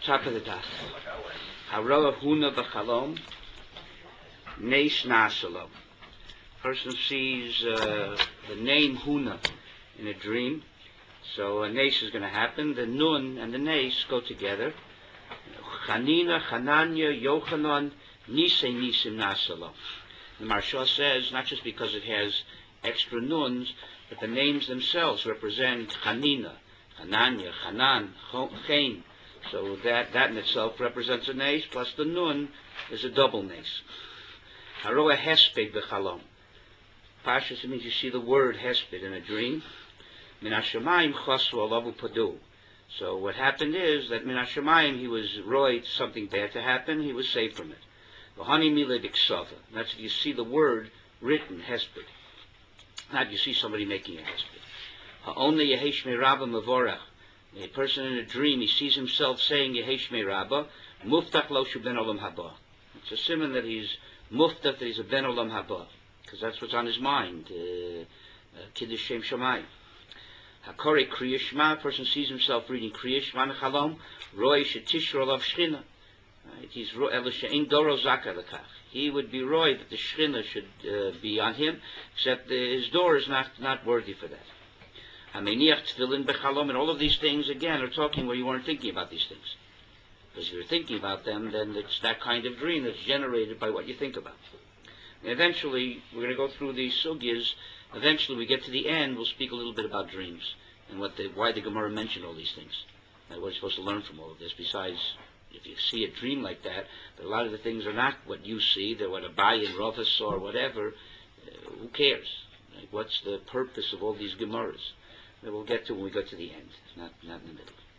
Top of the daf. Haroa huna b'chalom, neis nasalo. Person sees the name Huna in a dream, so a neis is going to happen. The nun and the neis go together. Chanina, Chananya, Yochanan, Nisei Nisim Nasalo. The Maharsha says not just because it has extra nuns, but the names themselves represent Chanina, Chananya, Chanan, Chain. So that in itself represents a neis, plus the nun is a double neis. Haroa hesped b'chalom. Pashas, it means you see the word hesped in a dream. Min hashamayim chasru alavu padu. So what happened is that min hashamayim he was roid something bad to happen, he was saved from it. V'hani mile diksava. That's if you see the word written hesped. Not you see somebody making a hesped. Ha'onli yehesh me'rabba mavorach. A person in a dream, he sees himself saying Yehesh Me'Rabba, Muftach lo shu ben olam haba. It's a simon that he's muftach, that he's a ben olam haba, because that's what's on his mind. Kiddush Shem Shamayim. Hakore Kriya Shema, a person sees himself reading Kriya Shema Nechalom, Roy Shetishro Olav Shchina. He's Ela She'en Doro Zaka Lekach. He would be Roy that the Shchina should be on him, except his door is not worthy for that. Hameniach tefillin bechalom, and all of these things again are talking where you weren't thinking about these things. Because if you're thinking about them, then it's that kind of dream that's generated by what you think about. And eventually, we're going to go through these sugyas. Eventually, we get to the end, we'll speak a little bit about dreams and why the Gemara mentioned all these things. And what you're supposed to learn from all of this. Besides, if you see a dream like that, but a lot of the things are not what you see. They're what Abai and Rava saw or whatever. Who cares? Like, what's the purpose of all these Gemaras? That we'll get to when we go to the end, not in the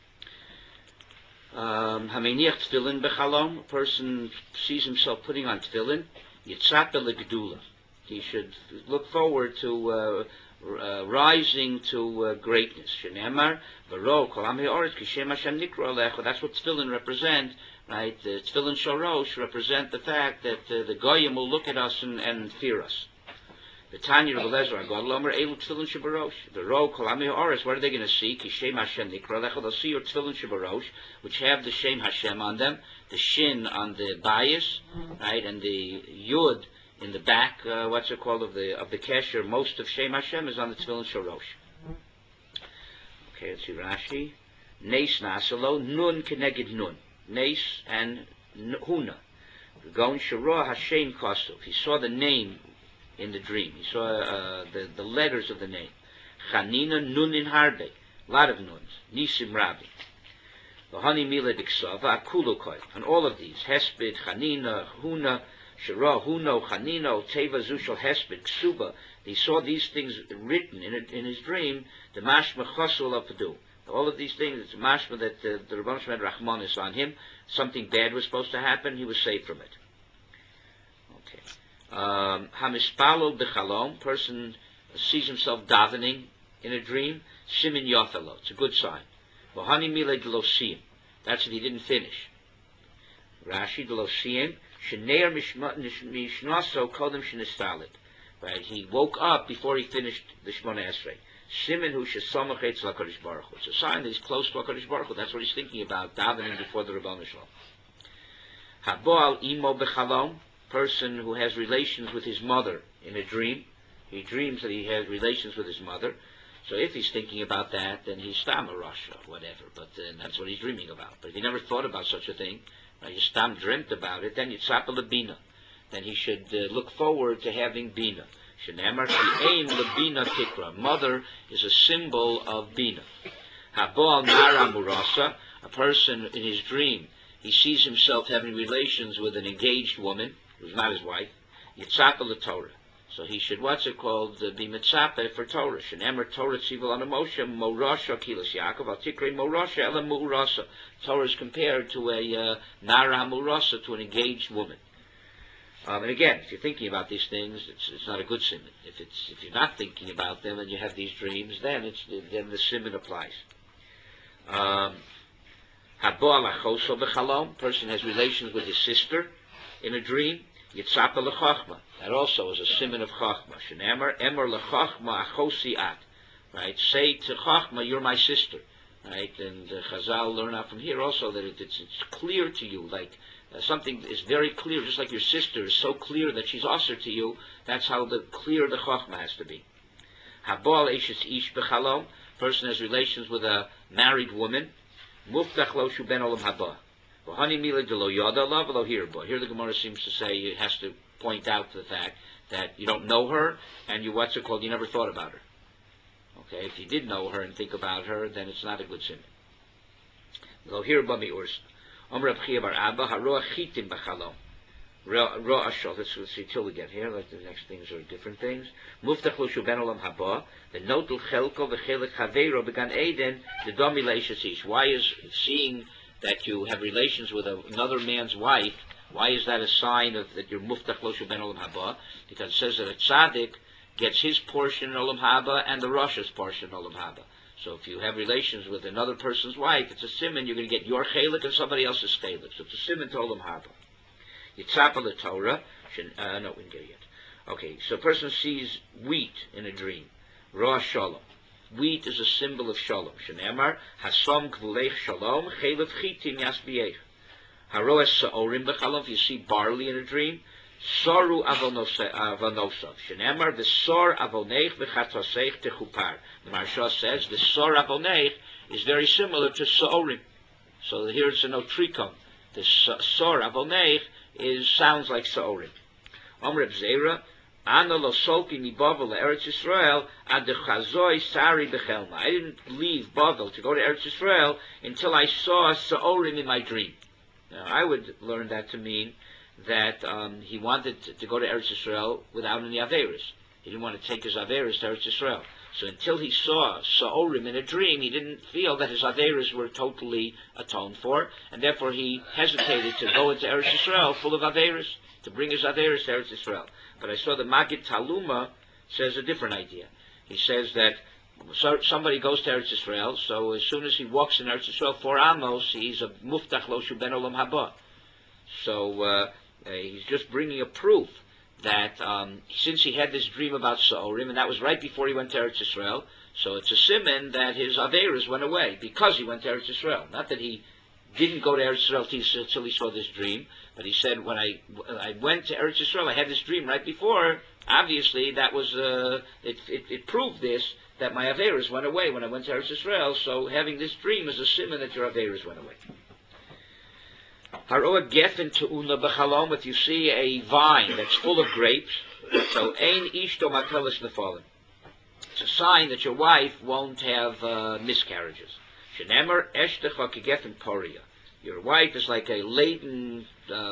middle. Hameniach tefillin bechalom. A person sees himself putting on tefillin. Yitzapa legedula. He should look forward to rising to greatness. Shenemar v'ro kol am ha'oretz kishem Hashem nikra alecha. That's what tefillin represent, right? The tefillin shorosh represent the fact that the goyim will look at us and fear us. The Tanya of Elazar, God Lomer, Elu Tefillin Shabarosh. The Ro Kolami Oris, what are they going to see? Kishem Hashem Nikra Lecha. They'll see your Tefillin Shabarosh, which have the Shem Hashem on them, the Shin on the bias, right, and the Yud in the back. What's it called of the Kesher? Most of Shem Hashem is on the Tefillin Shabarosh. Okay, let's see Rashi. Neis Nasalo, Nun Keneged Nun. Neis and Huna. Gon Shara Hashem Kosov. He saw the name in the dream. He saw the letters of the name. Chanina Nunin Harbe. A lot of nuns. Nisim Rabbi. V'hani Mila Diksava Akulukoy. And all of these. Hesped, Chanina, Huna, Shara, Huno, Chanino, Teva, Zushal, Hesped, Ksuba. He saw these things written in his dream. The Mashma Chosul Apadu. All of these things, it's Mashma that the Rabban Shmed Rahman is on him. Something bad was supposed to happen. He was saved from it. Okay. Hamispalo b'chalom, person sees himself davening in a dream. Simin yothalo, it's a good sign. V'hani mile delosiyim, that's if he didn't finish. Rashi delosiyim, sheneir mishnaso kodem shenistalit. Right, he woke up before he finished the Shmona Esrei. Simin hu shesamach etz l'Hakadosh Baruch Hu. It's a sign that he's close to HaKadosh Baruch Hu. That's what he's thinking about, davening before the Rebbeinu Shalom. Haboal imo b'chalom, person who has relations with his mother in a dream. He dreams that he has relations with his mother. So if he's thinking about that, then he's Stam a Rasha, whatever. But that's what he's dreaming about. But if he never thought about such a thing, he Stam dreamt about it, then Yitzapa Labina. Then he should look forward to having Bina. Shenemar ki ein Labina Tikra. Mother is a symbol of Bina. Haboal Nara Murasa, a person in his dream, he sees himself having relations with an engaged woman, who's not his wife, Yitzapa l'Torah. So he should, what's it called, be mitzapeh for Torah. Shenemer Torah tzivul ana Moshe, morasha kilas Yaakov, al tikrei morasha ela mu'urasa. Torah is compared to a nara murasa, to an engaged woman. And again, if you're thinking about these things, it's not a good simon. If you're not thinking about them and you have these dreams, then the simon applies. Habo alachoso b'chalom, person has relations with his sister in a dream. Yitzapa lechachma. That also is a simon of chachma. Shenemer emer lechachma achosi at. Right? Say to chachma, you're my sister. right? And Chazal learn out from here also that it's clear to you, like something is very clear, just like your sister is so clear that she's usher to you. That's how clear the Chochmah has to be. Habal Eishes Ish Bechalom, person has relations with a married woman. Muftach Lo Shu Ben Olam Haba. V'hani Mila De Lo Yada Lav Lo Hirba. Here the Gemara seems to say it has to point out the fact that you don't know her and you never thought about her. Okay, if you did know her and think about her, then it's not a good sin. Lo Hirba Mi Urs. Amr Abchia Bar Abba Haroa Chitim Bechalom. Ra Ashol. Let's see till we get here. Like the next things are different things. Muftach Lo Shu Ben Olam Haba. The Notul Chelko V'Chelik Chaveiro Began Eden. The Domi Leishas Ish. Why is seeing that you have relations with another man's wife? Why is that a sign of that you're Muftach Lo Shu Ben Olam Haba? Because it says that a tzaddik gets his portion in Olam Haba and the Rosh's portion in Olam Haba. So if you have relations with another person's wife, it's a siman. You're going to get your chelik and somebody else's chelik. So it's a siman to Olam Haba. Yitzapa the Torah. No, we didn't get it yet. Okay, so a person sees wheat in a dream. Ra Shalom. Wheat is a symbol of Shalom. Shenemar Hasom Gvuleich Shalom Chelev Chitim Yasbiech. Haroes Sa'orim Bechalom. If you see barley in a dream, Soru Avonosav. Shenemar V'Sor Avoneich V'Chatosech Techupar. The Maharsha says the Sor Avoneich is very similar to Sa'orim. So here it's a notrikon. The Sor Avoneich sounds like Sa'orim. Omreb Zera, Ana lo solki mi Bavel to Eretz Yisrael ad de chazoi sari bechelma. I didn't leave Bavel to go to Eretz Yisrael until I saw Sa'orim in my dream. Now, I would learn that to mean that he wanted to go to Eretz Yisrael without any Averis. He didn't want to take his Averis to Eretz Yisrael. So until he saw Sa'orim in a dream, he didn't feel that his Averis were totally atoned for, and therefore he hesitated to go into Eretz Yisrael full of Averis, to bring his Averis to Eretz Yisrael. But I saw the Magid Taluma says a different idea. He says that somebody goes to Eretz Yisrael, so as soon as he walks in Eretz Yisrael 4 amos, he's a Muftach Lo Shu Ben Olam Haba. So he's just bringing a proof that since he had this dream about Sa'orim, and that was right before he went to Eretz Yisrael, so it's a siman that his Averis went away because he went to Eretz Yisrael. Not that he didn't go to Eretz Yisrael until he saw this dream, but he said, when I went to Eretz Yisrael, I had this dream right before. Obviously, that was it proved this, that my Averis went away when I went to Eretz Yisrael, so having this dream is a siman that your Averis went away. Haroa gefen te'una b'chalom, if you see a vine that's full of grapes, so ein ishto matelis nefalim. It's a sign that your wife won't have miscarriages. Shenemer eshtecha kegefen poria. Your wife is like a laden,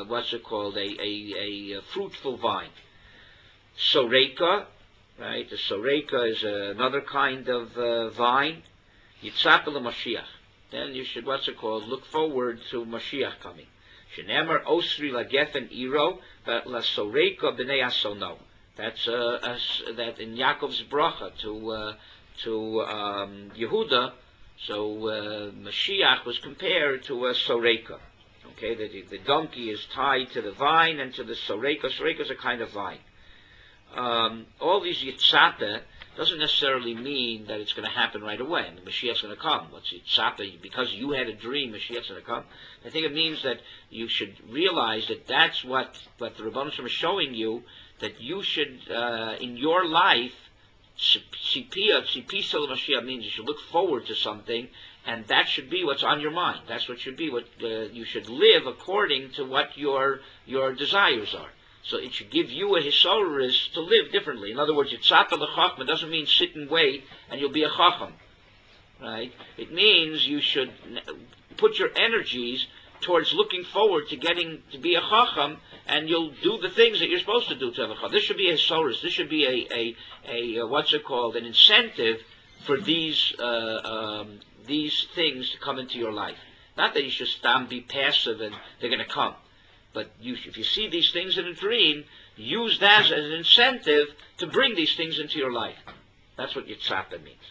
a fruitful vine. Soreka, right? The soreka is another kind of vine. Yitzapa Mashiach. Then you should, look forward to Mashiach coming. Shenemer osri lagefen iro, but la soreka b'nei asono. That's that in Yaakov's bracha to Yehuda. So Mashiach was compared to a soreka. Okay, the donkey is tied to the vine and to the soreka. Soreka is a kind of vine. All these yitzata doesn't necessarily mean that it's going to happen right away. I mean, Mashiach's going to come. What's yitzata? Because you had a dream, Mashiach's going to come. I think it means that you should realize that that's what the Rebbeinu Shalom is showing you, that you should, in your life, Tzipia Mashiach means you should look forward to something, and that should be what's on your mind. That's what should be. What you should live according to what your desires are. So it should give you a hisoris to live differently. In other words, Yitzata l'chachma doesn't mean sit and wait and you'll be a chacham, right? It means you should put your energies towards looking forward to getting to be a chacham, and you'll do the things that you're supposed to do to have a chacham. This should be a hisoris. This should be an incentive for these things to come into your life. Not that you should be passive and they're going to come. But if you see these things in a dream, use that as an incentive to bring these things into your life. That's what Yitzhak means.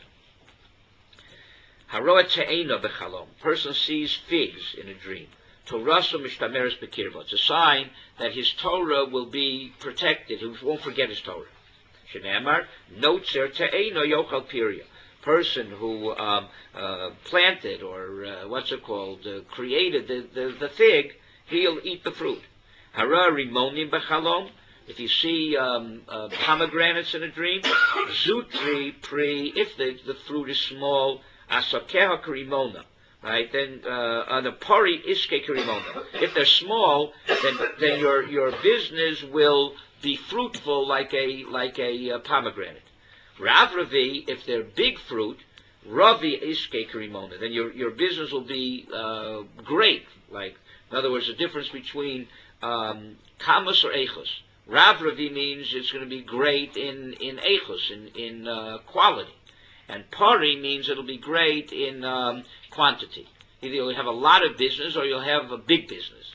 Haroa te'ena b'chalom. Person sees figs in a dream. Toraso mishtameres b'kirbo. It's a sign that his Torah will be protected. He won't forget his Torah. Shenemar notzer te'ena yochal piria. person who planted or created the fig, he'll eat the fruit. Hara rimonim b'chalom. If you see pomegranates in a dream, zutri pri. If the fruit is small, asakeha karimona. Right, then on a pari iske karimona. If they're small, then your business will be fruitful like a pomegranate. Ravravi, if they're big fruit, ravi iske karimona. Then your business will be great. Like, in other words, the difference between kamas or echos. Ravravi means it's going to be great in echos, in quality. And pari means it'll be great in quantity. Either you'll have a lot of business or you'll have a big business.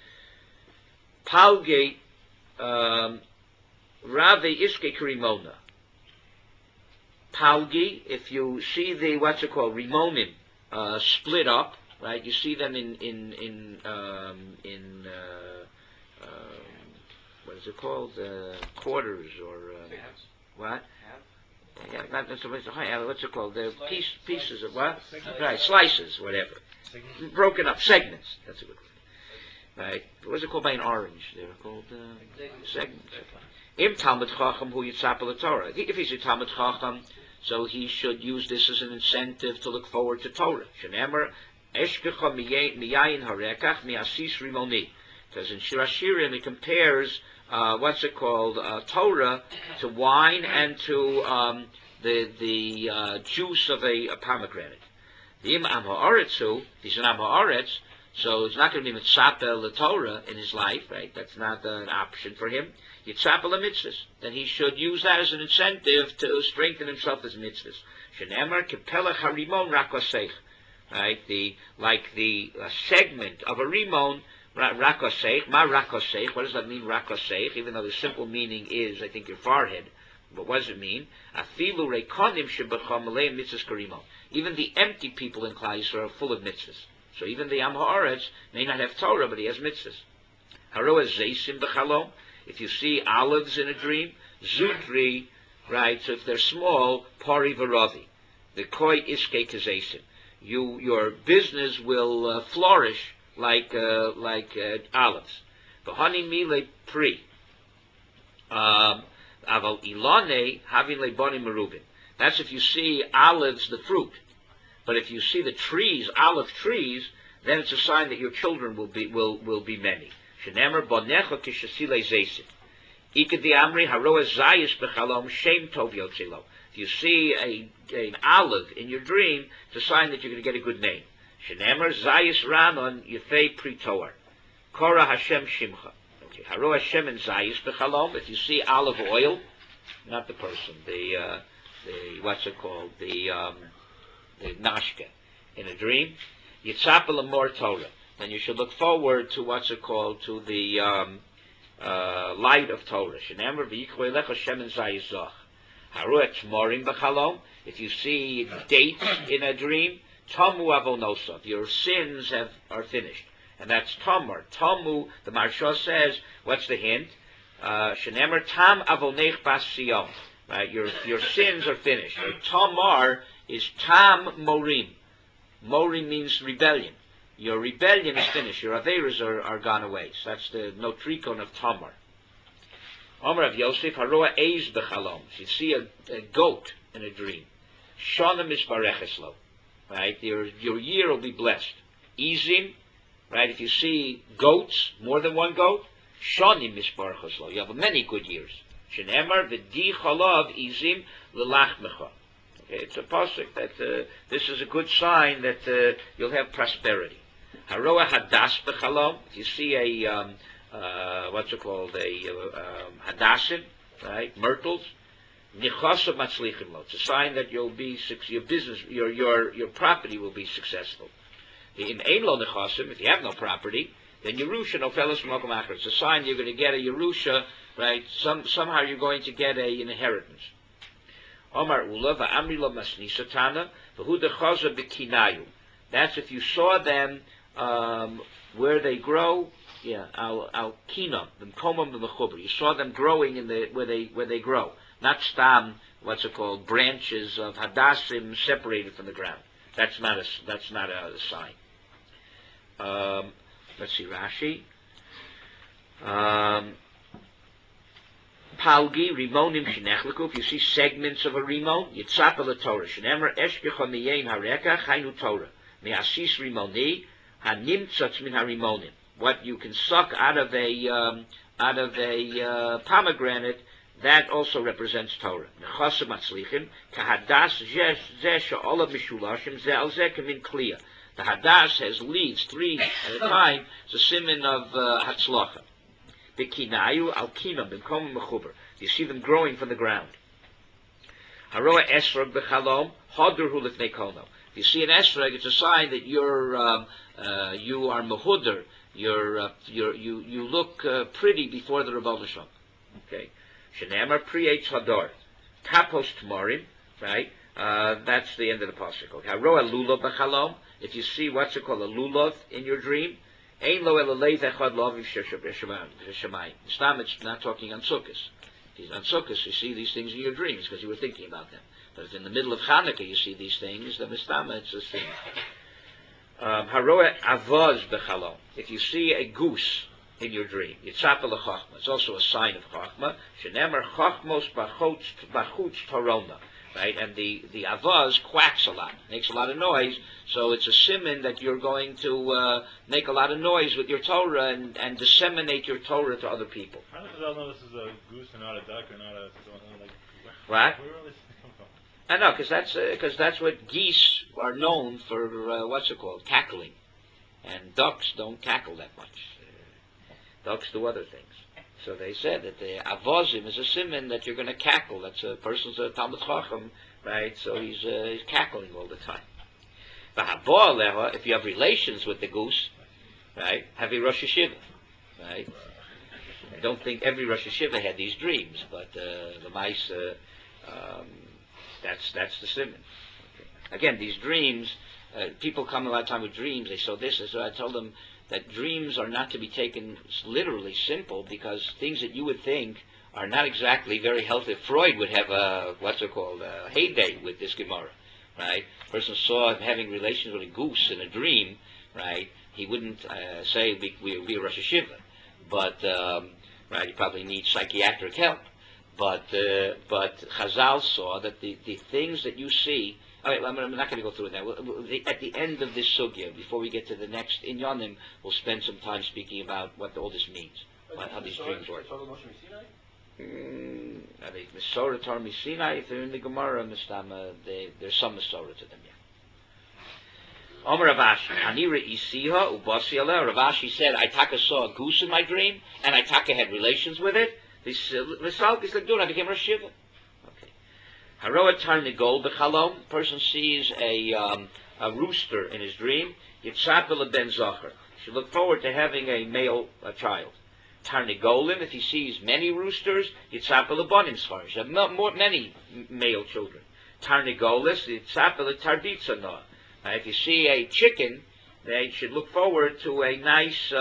Palge Rave Iske Karimona. Palgi, if you see the rimonim split up, right? You see them in what is it called? Quarters or what? Yeah, not necessarily. What's it called? The pieces of what? Right, slices, whatever. Broken up segments. That's a good word. Right. What's it called by an orange? They're called segments. Im Talmud Chacham hu yitzapel Torah. If he's a Talmud Chacham, so he should use this as an incentive to look forward to Torah. Shenemer eshkecha miyayin harekach miasis rimoni. Because in Shir Hashirim it compares Torah to wine and to the juice of a pomegranate. The Im Am Ha'aretzu, he's an Am Ha'aretz, so it's not going to be mitzapel the Torah in his life, right? That's not an option for him. Yitzapel mitzvahs. Then he should use that as an incentive to strengthen himself as mitzvahs. Shenemar kepelach harimon rakosech. Right? The segment of a rimon. Rakosech, ma rakosech. What does that mean, rakosech? Even though the simple meaning is, I think, your forehead. But what does it mean? Afilu rekonim shebacham malei mitzvahs karimon. Even the empty people in Klal Yisrael are full of mitzvahs. So even the Am Ha'aretz may not have Torah, but he has mitzvahs. Haroa zeisim b'chalom. If you see olives in a dream, zutri, right? So if they're small, pari v'ravi. The koi iske kazeisim. Your business will flourish like olives. V'hani mile pri. Aval ilane havin leboni merubin. That's if you see olives, the fruit. But if you see the trees, olive trees, then it's a sign that your children will be many. Shenemer bonecha kishasile zeisim. Ikadi amri haroa zayis bechalom shem tov yotzelo. If you see an olive in your dream, it's a sign that you're going to get a good name. Shenemer zayis ranon yefei pri toar. Kora Hashem shimcha. Okay, haroa Hashem and zayis bechalom. If you see olive oil, not the person, the nashke in a dream, yitzapel amor Torah. Then you should look forward to to the light of Torah. Shenemar v'yichvei lecha shemen zayizach. Haruet morim b'chalom. If you see dates in a dream, tamu avonosov. Your sins are finished, and that's tamar. Tamu. The Maharsha says, what's the hint? Shenemar tam avonech bas siyom. Right, your sins are finished. Tamar is tam morim. Morim means rebellion. Your rebellion is finished. Your averas are gone away. So that's the notrikon of Tamar. Omer of Yosef, haroa eiz bechalom. You see a goat in a dream. Shana misbarecheslo. Right, your year will be blessed. Izim, right, if you see goats, more than one goat, shani misbarecheslo. You have many good years. Shenemar v'di chalav izim l'lachmecha. It's a pasuk that this is a good sign that you'll have prosperity. Haroa hadas b'chalom. If you see a hadassim, right, myrtles, nichasa matzlichim lo. It's a sign that your business, your property will be successful. In ein lo nichasim, if you have no property, then Yerusha nofeles from makom acher. It's a sign you're going to get a Yerusha, right? Somehow you're going to get an inheritance. Omar Ula va'amri lo masnisatana v'hu dechaza b'kinayu. That's if you saw them where they grow. Yeah, al kinam, the komam the mechuber. You saw them growing in where they grow, not stam what's it called, branches of hadassim separated from the ground. That's not a sign. Let's see, Rashi. Palgi, rimonim shenechliku. If you see segments of a rimon, yitzapa la Torah. Shenemer eshkecha miyein hareka chaynu Torah. Me'asis rimoni hanimtzatz min harimonim. What you can suck out of a pomegranate, that also represents Torah. Nechasim atzlichim kahadas zeh she'olav mishulashim zeh al zeh kamin kliya. The hadas has leaves, 3 at a time. It's a siman of hatzlacha. The kinayu al kinam b'kom mechuber. You see them growing from the ground. Haroa esrog b'chalom hodur hu lifnei kono. If you see an esrog, it's a sign that you are mehuder. You look pretty before the Rebbe Shalom. Okay. Shenemar pri'etz hadar kapos tmorim. Right. That's the end of the pasuk. Okay. Haroa lulav b'chalom. If you see what's it called, a lulav in your dream, ein lo elalei echad laviv shemayim. Islam, it's not talking on sukkahs. On sukkahs, you see these things in your dreams because you were thinking about them. But if in the middle of Hanukkah you see these things, then Islam, it's a thing. Haroeh avaz bechalom. If you see a goose in your dream, yitzapa lechachma. It's also a sign of chachma. Shenemer chachmos bachutz torona. Right, and the avaz quacks a lot, makes a lot of noise. So it's a siman that you're going to make a lot of noise with your Torah and disseminate your Torah to other people. How does I know this is a goose and not a duck or not a like? What? Where all this come from? I know, because that's what geese are known for. What's it called? Cackling, and ducks don't cackle that much. Ducks do other things. So they said that the avozim is a siman that you're going to cackle. That's a person's a Talmud Chacham, right? So he's cackling all the time. If you have relations with the goose, right? Have a Rosh Hashiva, right? I don't think every Rosh Hashiva had these dreams, but the mice, that's the siman. Okay. Again, these dreams, people come a lot of time with dreams. They saw this, so I told them that dreams are not to be taken literally simple, because things that you would think are not exactly very healthy. Freud would have a heyday with this Gemara, right? A person saw him having relations with a goose in a dream, right? He wouldn't say we Rosh Hashiva, but right, he probably needs psychiatric help. But Chazal saw that the things that you see. All right, I'm not going to go through it now. At the end of this sugya, before we get to the next Inyanim, we'll spend some time speaking about what all this means, how these dreams work. Are they Mesorah Torah Sinai? If they're in the Gemara, there's some Mesorah to them, yeah. Omer Ravashi, Anira Isiha Ubasi Aleh. Ravashi said, I saw a goose in my dream, and I had relations with it. This Misalk is like doing. I became Rosh Hashiva. Haroa Tarnigol b'chalom. Person sees a rooster in his dream. Yitzapel ben Zachar. Should look forward to having a child. Tarnigolim. If he sees many roosters, Yitzapel banim sfarish. Many male children. Tarnigolis. Yitzapel tarbitza noah. If you see a chicken, they should look forward to a nice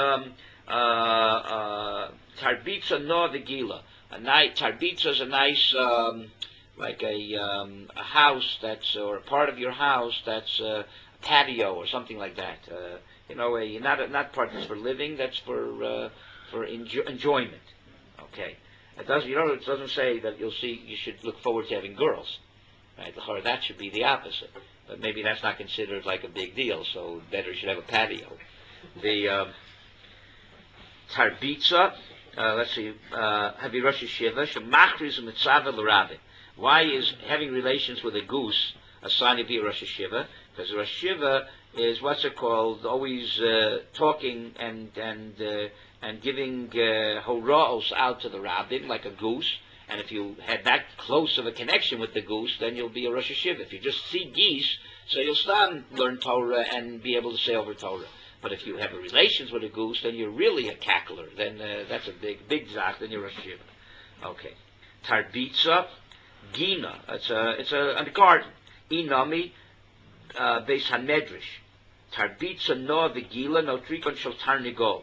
tarbitza noah v'gila. Tarbitza is a nice. Like a house that's, or a part of your house that's a patio or something like that. Not part that's for living, that's for enjoyment. Okay. It doesn't say that you should look forward to having girls. Right? That should be the opposite. But maybe that's not considered like a big deal, so better you should have a patio. The Tarbitza, let's see, Havi Rosh Hashiva, Shemachriz Mitzvah l'Rabbi. Why is having relations with a goose a sign of being Rosh Hashiva? Because Rosh Hashiva is always talking and giving hora'os out to the rabbin like a goose. And if you had that close of a connection with the goose, then you'll be a Rosh Hashiva. If you just see geese, so you'll start and learn Torah and be able to say over Torah. But if you have relations with a goose, then you're really a cackler. Then that's a big zach. Then you're Rosh Hashiva. Okay, Tarbitza. Gina, it's a garden. Inami Beis Hamedrish. Tarbitza Noah Vigila no Trikon Shel Tarnigol.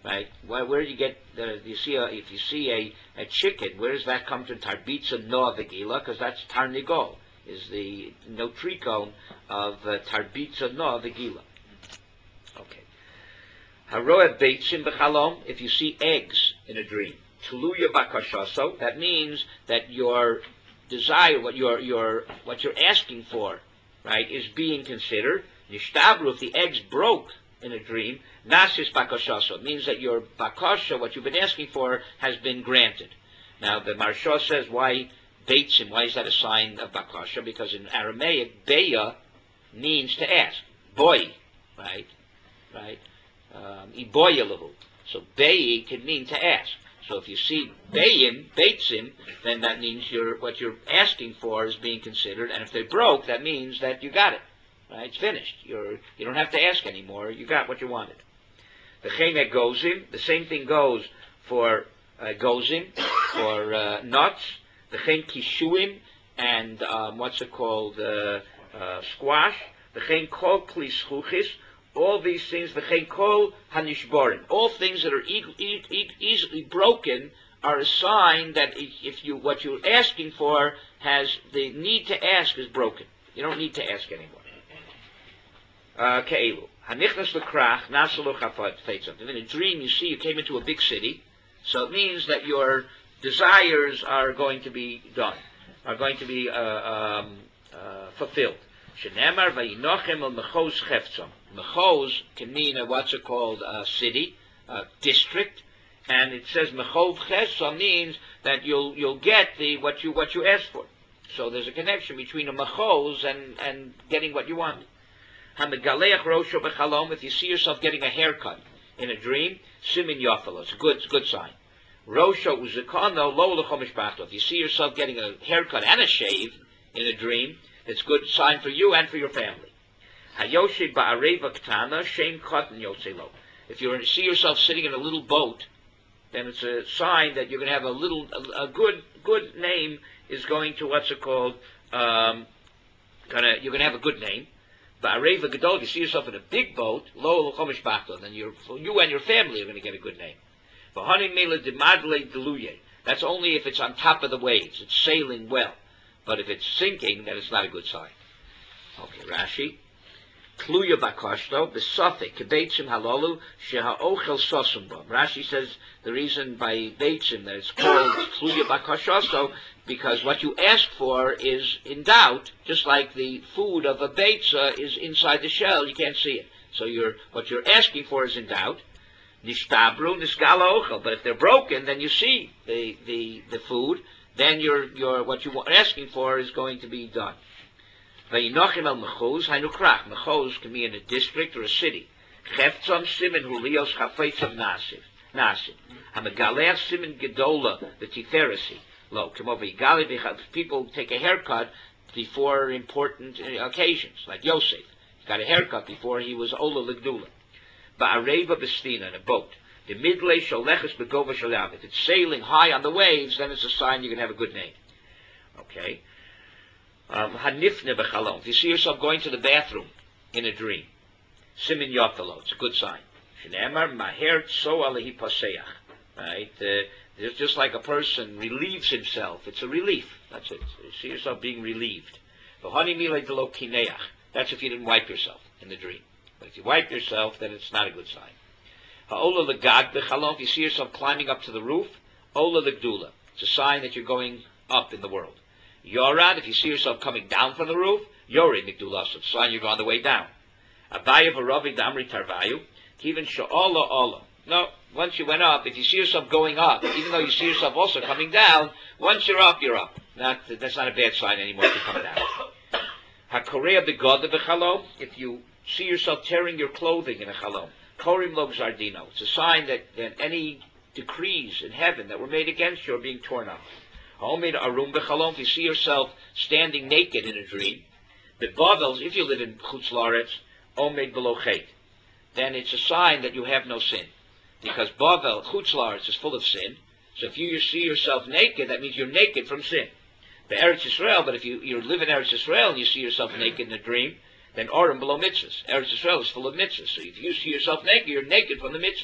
right? Where do you get if you see a chicken, where does that come from? Tarbitza noa v'gila, because that's tarnigol, is the notricon of tarbitza noa v'gila. Okay. Haroeh beitzim b'chalom, if you see eggs in a dream. Tuluya bakashaso, that means that your desire, what you're asking for, right, is being considered. Nishtabru, if the eggs broke in a dream, nasis bakashaso, it means that your bakasha, what you've been asking for, has been granted. Now the Maharsha says, why beitzim, why is that a sign of bakasha? Because in Aramaic, beya means to ask. Boy, right? Iboyalahu. So bei can mean to ask. So if you see beitzim, then that means what you're asking for is being considered, and if they broke, that means that you got it. Right? It's finished. You don't have to ask anymore. You got what you wanted. The chene gozim, the same thing goes for gozim, for nuts. The chen kishuim, and what's it called, squash. The chen kol kli schuchis. All these things, the chen kol hanishborim, all things that are easily broken, are a sign that what you're asking for has the need to ask is broken. You don't need to ask anymore. Ke'ilu hanichnas l'krach nasalu chafat feitzam. In a dream, you see you came into a big city, so it means that your desires are going to be done, are going to be fulfilled. Shenemar vayinochem el mechos cheftzam. Mechos can mean a city, district, and it says mechov cheftzam means that you'll get what you asked for. So there's a connection between a mechos and getting what you want. Hamegaleach rosho b'chalom. If you see yourself getting a haircut in a dream, simin yafalo. It's a good sign. Rosho uzekano lo lechomish bachlo. If you see yourself getting a haircut and a shave in a dream, it's a good sign for you and for your family. Hayoshi ba'areva ktana shem cotton yotzelo. If you see yourself sitting in a little boat, then it's a sign that you're going to have a good name is going to you're going to have a good name. Ba'areva gadol, if you see yourself in a big boat, lo l'chomish bachlo, then you and your family are going to get a good name. V'hani mila demadle deluye. That's only if it's on top of the waves, it's sailing well. But if it's sinking, then it's not a good sign. Okay, Rashi. Kluya bakashto, b'safik, kebeitzim halolu, sheha-ochel sosum. Rashi says the reason by beitzim that it's called kluya bakashto, because what you ask for is in doubt, just like the food of a beitza is inside the shell, you can't see it. So what you're asking for is in doubt. Nishtabru, niskala ochel. But if they're broken, then you see the food, then what you're asking for is going to be done. Vayinochim el mechos hainukrach. Mechos can be in a district or a city. Cheftzam simin hulios chafeitzam nasim. Hamegaleach simin gedola the tiferesi. Lo kemo v'yigali people take a haircut before important occasions, like Yosef. He got a haircut before he was ola l'gdula. Ba'areva b'stina, in a boat. The midlay sholeches begova shalav. If it's sailing high on the waves, then it's a sign you're going to have a good name. Okay. Hanifne b'chalom. If you see yourself going to the bathroom in a dream, simin yotalo, it's a good sign. Shneemar maher tso alehi paseach. Right. It's just like a person relieves himself. It's a relief. That's it. You see yourself being relieved. V'hani milei delo kineach. That's if you didn't wipe yourself in the dream. But if you wipe yourself, then it's not a good sign. Ha'ola legag b'chalom. If you see yourself climbing up to the roof, ola legdula. It's a sign that you're going up in the world. Yorad, if you see yourself coming down from the roof, Yori Mikdulas, it's a sign you're on the way down. Abaya v'ravi damri tarvayu, kivin sha'ola ola. No, once you went up, if you see yourself going up, even though you see yourself also coming down, once you're up, you're up. That's not a bad sign anymore if you come down. HaKorea begoda b'chalom, if you see yourself tearing your clothing in a chalom, Korim lo gzardino, it's a sign that any decrees in heaven that were made against you are being torn up. If you see yourself standing naked in a dream, the Bavels, if you live in Chutz La'aretz, Omed below Chet, then it's a sign that you have no sin. Because Bavel, Chutz La'aretz, is full of sin. So if you see yourself naked, that means you're naked from sin. The Eretz Yisrael, but if you live in Eretz Yisrael and you see yourself naked in a dream, then Orim below mitzvahs. Eretz Yisrael is full of mitzvahs. So if you see yourself naked, you're naked from the mitzvahs.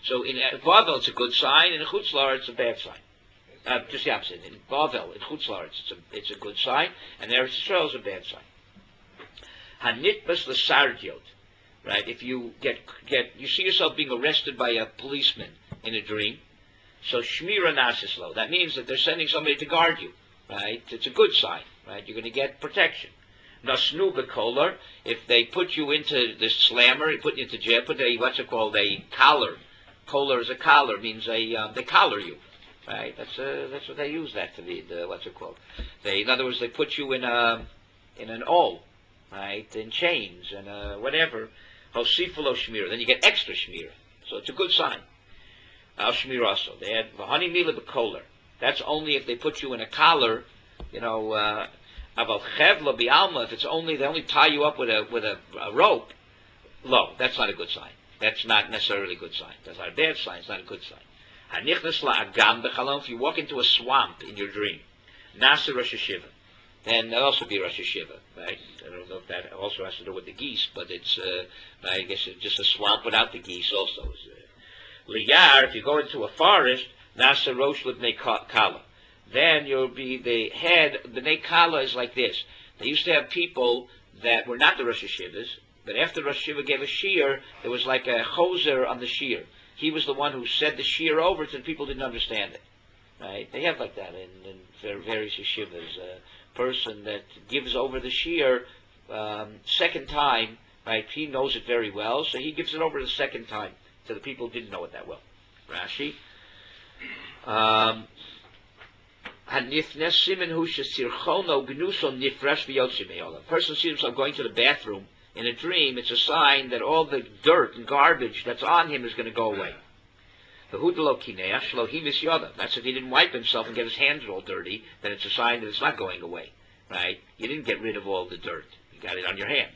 So in Bavel it's a good sign, in Chutz La'aretz it's a bad sign. Just the opposite. In Bavel, in Chutz La'aretz, it's a good sign, and Eretz Yisrael is a bad sign. Hanitbas l'sardiot, right? If you you see yourself being arrested by a policeman in a dream, so shmira nasislo. That means that they're sending somebody to guard you, right? It's a good sign, right? You're going to get protection. Nasnu bekolar. If they put you into the slammer, you put you into jail, put what's it called, a collar. Kolar is a collar, means they collar you, right? That's what they use that to be. What's it called? In other words, they put you in an awl, right? In chains and whatever. Hosifalo shmira. Then you get extra shmira. So it's a good sign. Al shmira also. They had v'hani mila bekolar. That's only if they put you in a collar, Aval chevla bi'alma. If it's only they only tie you up with a rope. Lo, that's not a good sign. That's not necessarily a good sign. That's not a bad sign. It's not a good sign. Hanichnas la'agam b'chalom. If you walk into a swamp in your dream, nasa Rosh Hashiva. Then that'll also be Rosh Hashiva, right? I don't know if that also has to do with the geese, but it's, I guess it's just a swamp without the geese also. Liyar, if you go into a forest, Nasa Rosh L'bnei Kala. Then you'll be the head. Bnei Kala is like this. They used to have people that were not the Rosh Hashivas, but after Rosh Hashiva gave a shear, there was like a choser on the shear. He was the one who said the shear over so people didn't understand it. Right? They have like that in various yeshivas. Person that gives over the shear second time, right? He knows it very well, so he gives it over the second time to the people who didn't know it that well. Rashi. A person sees himself going to the bathroom in a dream. It's a sign that all the dirt and garbage that's on him is going to go away. That's if he didn't wipe himself and get his hands all dirty, then it's a sign that it's not going away, right? You didn't get rid of all the dirt. You got it on your hands.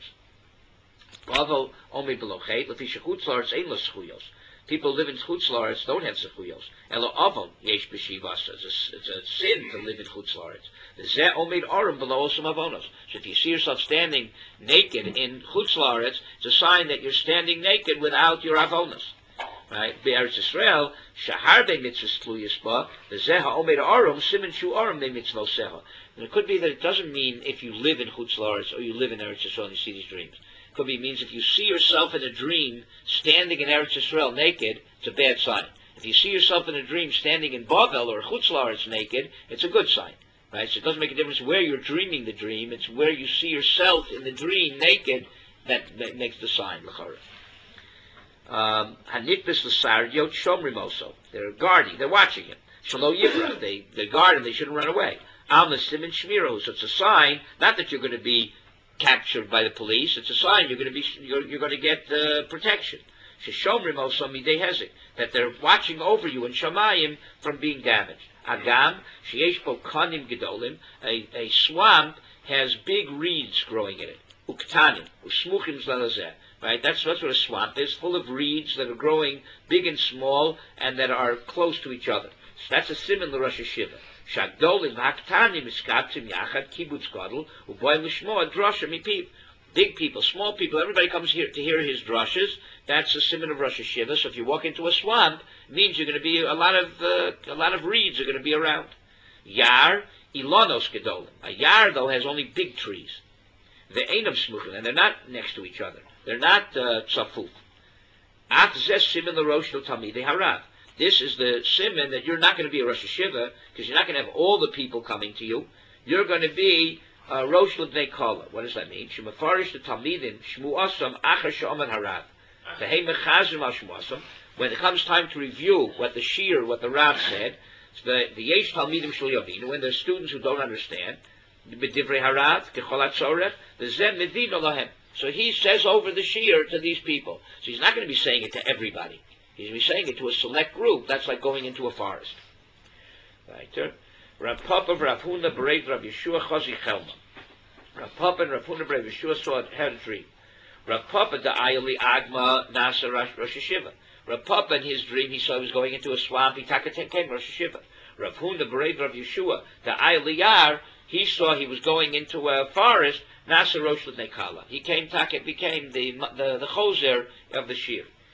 People live in Chutz La'aretz don't have zechuyos. Elo avon yesh b'shivasa. It's a sin to live in Chutz La'aretz. Zeh omed arum below osam avonos. So if you see yourself standing naked in Chutz La'aretz, it's a sign that you're standing naked without your avonos. Right? Be'eretz Yisrael, shaharbe mitzvahs tluyas ba, zeh ha'omed arum simin shu arum me mitzvoseha. And it could be that it doesn't mean if you live in Chutz La'aretz or you live in Eretz Yisrael and you see these dreams. Could be means if you see yourself in a dream standing in Eretz Yisrael naked, it's a bad sign. If you see yourself in a dream standing in Bavel or Chutz La'aretz naked, it's a good sign. Right? So it doesn't make a difference where you're dreaming the dream. It's where you see yourself in the dream naked that makes the sign. Hanitbis l'sardiot shomrim also. They're guarding. They're watching him. Shalo yivra. They guard him. They shouldn't run away. Al nesim and shmiro. So it's a sign not that you're going to be captured by the police. It's a sign you're going to get protection. Sheshomrim also midei hezek, that they're watching over you in Shamayim from being damaged. Agam sheyesh bo kanim gedolim. A swamp has big reeds growing in it. Uktanim usmuchim zlalazeh. Right, that's what a swamp is, full of reeds that are growing big and small and that are close to each other. So that's a siman l'Rosh Hashiva. Shagdolim ha'ktanim iskaptim yachad kibbutz gadol u'boy l'shmoa drasha mipib. Big people, small people, everybody comes here to hear his drushes. That's a siman of Rosh Hashiva. So if you walk into a swamp, it means you're going to be a lot of reeds are going to be around. Yar ilonos gedolim. A yar though has only big trees. The einam smuchim, and they're not next to each other. They're not tzafuf. Af zeh siman l'rosh lo talmidei harav. This is the siman that you're not going to be a Rosh Hashiva because you're not going to have all the people coming to you. You're going to be Rosh L'bnei Kala. What does that mean? Shemafarish the Talmidim shmuasam achar she'amad harav. V'hei mechazim al shmuasam. When it comes time to review what the Rav said, the yesh Talmidim shel yavinu, when there's students who don't understand, b'divrei harav kechol hatzorech, v'zeh medin olahem. So he says over the shear to these people. So he's not going to be saying it to everybody. He's going to be saying it to a select group. That's like going into a forest. Right. Rav Papa, Rav Huna, Bereid, Rav Yeshua, Chazi Chelma. Rav Papa and Rav Huna, Bereid, Yeshua had a dream. Rav Papa, the Ayali Agma, Nasa, Rosh Hashiva. Rav Papa, in his dream, he saw he was going into a swamp. He came Rosh Hashiva. Rav Huna, Bereid, Rav Yeshua, the Ayali Yar, he saw he was going into a forest. Nasa Rosh L'bnei Kala. He became the choser of the shear.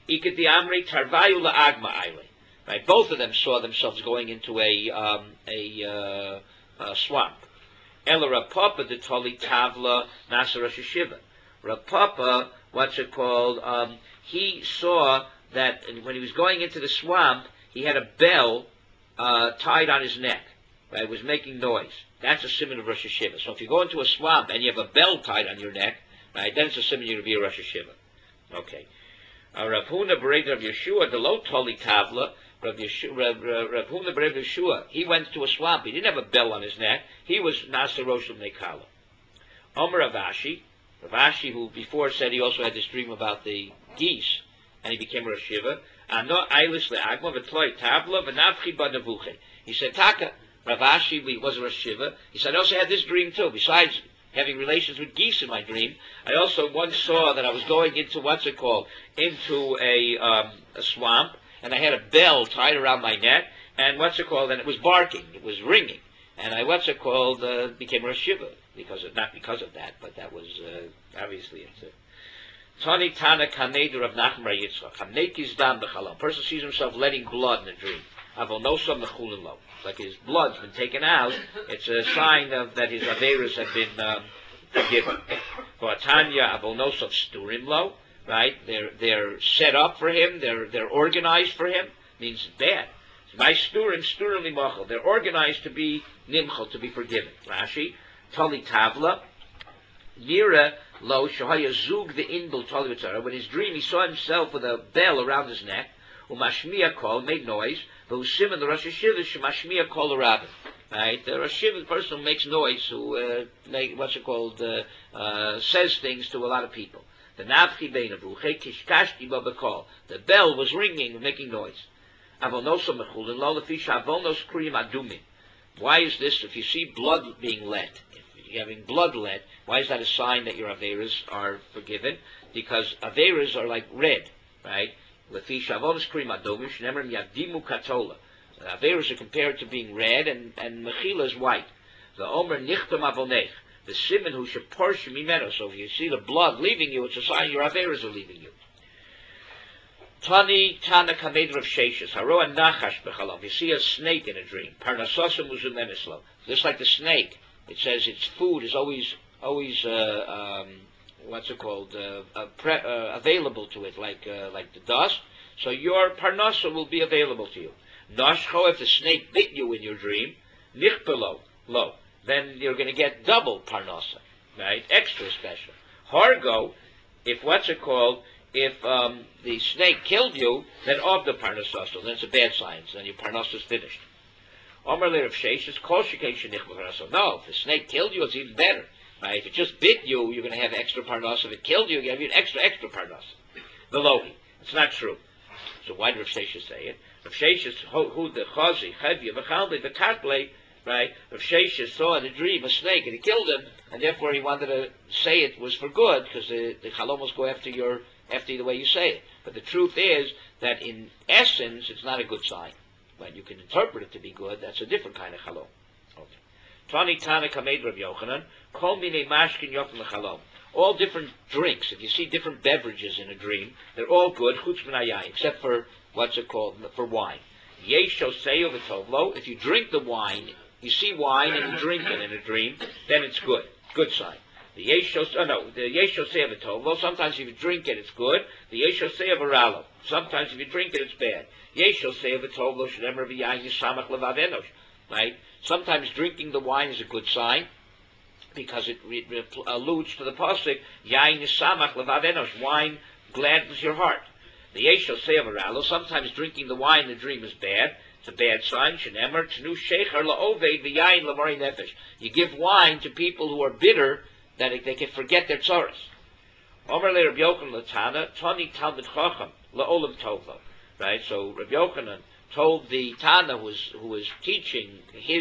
Ikad Amri Tarvayu Agma Aile. Right, both of them saw themselves going into a swamp. Ela Rav Papa the Toli Tavla Nasa Rosh Hashiva. Rav Papa, what's it called? He saw that when he was going into the swamp, he had a bell tied on his neck. Right, it was making noise. That's a simon of Rosh Hashiva. So if you go into a swamp and you have a bell tied on your neck, right, then it's a simon you're going to be a Rosh Hashiva. Okay. Rav Huna Bered Rav Yeshua, the Lo Toli Tavla, Rav Huna Bered Yeshua, he went to a swamp. He didn't have a bell on his neck. He was Nasa Rosh Nekala. Omer Ravashi, Ravashi, who before said he also had this dream about the geese, and he became a Rosh Hashiva. Ano Eilis le'agma v'tloi tavla v'nafchi b'navuche. He said, Taka, Ravashi was a Rosh Hashiva. He said, I also had this dream too. Besides having relations with geese in my dream, I also once saw that I was going into, into a swamp, and I had a bell tied around my neck, and and it was barking, it was ringing. And I, became a Rosh Hashiva, not because of that, but that was, obviously, it's Tani Tana Kaneder of Nachman Bar Yitzchak. Hamnekis Dam B'Chalom. Person sees himself letting blood in a dream. Avonosam Mechulin Lo. Like his blood's been taken out, it's a sign that his Averis have been forgiven. For Tanya Avonosam Sturim Lo, right? They're set up for him, they're organized for him, means bad. My Sturim Limachal. They're organized to be Nimchal, to be forgiven. Rashi, Tali Tavla, Yira Lo Shahaya Zug the Indul Tali Vitzara. When his dream he saw himself with a bell around his neck, Umashmiya Kol, made noise, but Usim the Rosh Hashiva Shemashmiya Kol Rabbin. Right? The Rosh Hashiva, the person who makes noise, who says things to a lot of people. The Nafchi Beinavuche Kishkashti Babakol. The bell was ringing and making noise. Avonoso Mechulin Lo Lefisha Avonos Kriyim Adumim. Why is this? If you see blood being let, if you're having blood let, why is that a sign that your Averas are forgiven? Because Averas are like red, right? Lefisha Avonos Kriyim Adumim Shnemer Yadimu Katola. Averas are compared to being red, and Mechila is white. The Omer Nichtam Avonech. The Simon who should portion Mimeno. So if you see the blood leaving you, it's a sign your Averas are leaving you. Tani Tana Kamed Rav Sheshes Haroa Nachash Bechalom. You see a snake in a dream. Parnasosa Muzumenislo. Just like the snake, it says its food is always available to it, like the dust. So your parnasa will be available to you. Nashcho, if the snake bit you in your dream, nichpelo lo, then you're going to get double parnasa, right? Extra special. Hargo, if if the snake killed you, then of the parnasas, then it's a bad sign. So then your parnasa is finished. Omer le Rav Sheshes, kol shekei shenich b'parnasa. No, if the snake killed you, it's even better. Right? If it just bit you, you're going to have extra parnasa. If it killed you, you have an extra parnasa. The lohi. It's not true. So why did Rav Sheshes say it? Rav Sheshes, who the chazi, chevya, v'chalbe, v'katle, right? Rav Sheshes saw in a dream a snake and it killed him, and therefore he wanted to say it was for good, because the chalomos go after the way you say it. But the truth is that in essence, it's not a good sign. When you can interpret it to be good, that's a different kind of chalom. Okay. Tani Tana Kamed Rav Yochanan, Kol Minei Mashkin Yochel Chalom. All different drinks. If you see different beverages in a dream, they're all good, chutz min hayayin, except for for wine. Yesho seyo v'tovlo. If you drink the wine, you see wine and you drink it in a dream, then it's good. Good sign. The yesho seyo v'tovlo. Sometimes if you drink it, it's good. The yesho seyo v'ralo. Sometimes if you drink it, it's bad. Yesho seyo v'tovlo shnemer v'yayin yishamach levavenosh. Right? Sometimes drinking the wine is a good sign, because it alludes to the pasuk, Yain Yisamach Levavenosh, wine gladdens your heart. The Yesho Seyavaralo, sometimes drinking the wine in the dream is bad. It's a bad sign. Shenemer Tnu Shecher La'oved V'Yain Lamari Nefesh. You give wine to people who are bitter, that they can forget their tzaras. Omer Le Rabbi Yochanan Latana, Tani Talmid Chacham La'olam Tovlo. Right. So Rabbi Yochanan told the Tana who was teaching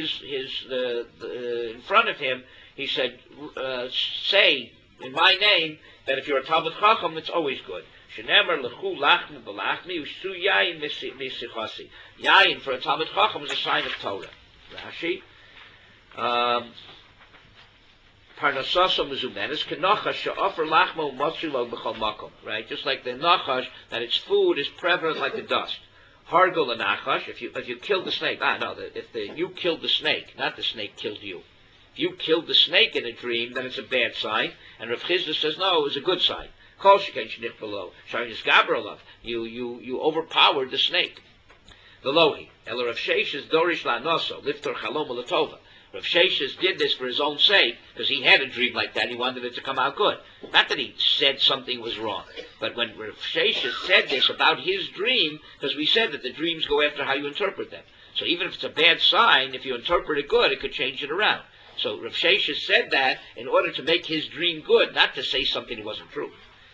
in front of him. He said, say in my name that if you're a Talmid Chacham, it's always good. Shenemer lechu lachmu b'lachmi u'shu yayin misichasi. Yayin for a Talmid Chacham is a sign of Torah. Rashi. Parnasasa mezumenes kenachash she'ofer lachmo matzulo b'chol makom. Right, just like the nachash, that its food is prevalent like the dust. Hargul and nachash. If you kill the snake, you killed the snake, not the snake killed you. If you killed the snake in a dream, then it's a bad sign. And Rav Chizda says no, it was a good sign. Kol sheken shnich below. Shaynis gabralav. You overpowered the snake. The lohi. El Rav Sheshes dorish la'noso liftor chalom l'tova. Rav Sheshes did this for his own sake, because he had a dream like that. He wanted it to come out good. Not that he said something was wrong, but when Rav Sheshes said this about his dream, because we said that the dreams go after how you interpret them. So even if it's a bad sign, if you interpret it good, it could change it around. So Rav Sheshes said that in order to make his dream good, not to say something that wasn't true.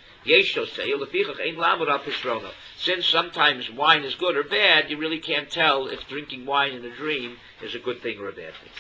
Since sometimes wine is good or bad, you really can't tell if drinking wine in a dream is a good thing or a bad thing.